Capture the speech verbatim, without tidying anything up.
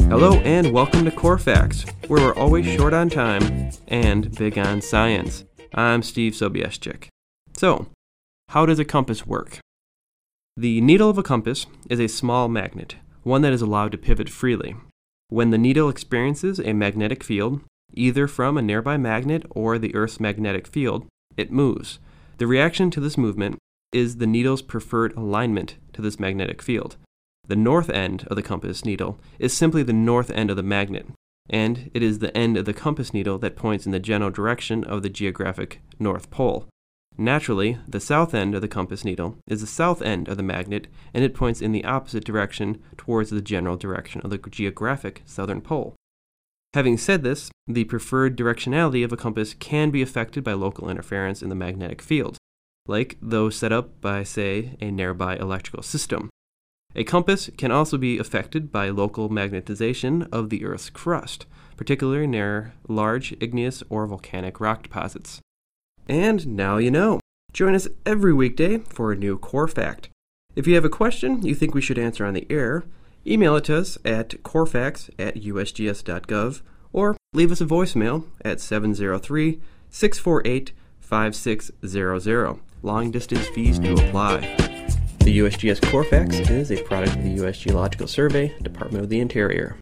Hello and welcome to Core Facts, where we're always short on time and big on science. I'm Steve Sobieschik. So, how does a compass work? The needle of a compass is a small magnet, one that is allowed to pivot freely. When the needle experiences a magnetic field, either from a nearby magnet or the Earth's magnetic field, it moves. The reaction to this movement is the needle's preferred alignment to this magnetic field. The north end of the compass needle is simply the north end of the magnet, and it is the end of the compass needle that points in the general direction of the geographic North Pole. Naturally, the south end of the compass needle is the south end of the magnet, and it points in the opposite direction towards the general direction of the geographic Southern Pole. Having said this, the preferred directionality of a compass can be affected by local interference in the magnetic field, like those set up by, say, a nearby electrical system. A compass can also be affected by local magnetization of the Earth's crust, particularly near large igneous or volcanic rock deposits. And now you know. Join us every weekday for a new core fact. If you have a question you think we should answer on the air, email it to us at corefacts at u s g s dot gov or leave us a voicemail at seven zero three, six four eight, five six zero zero. Long distance fees do apply. The U S G S Core Facts is a product of the U S Geological Survey, Department of the Interior.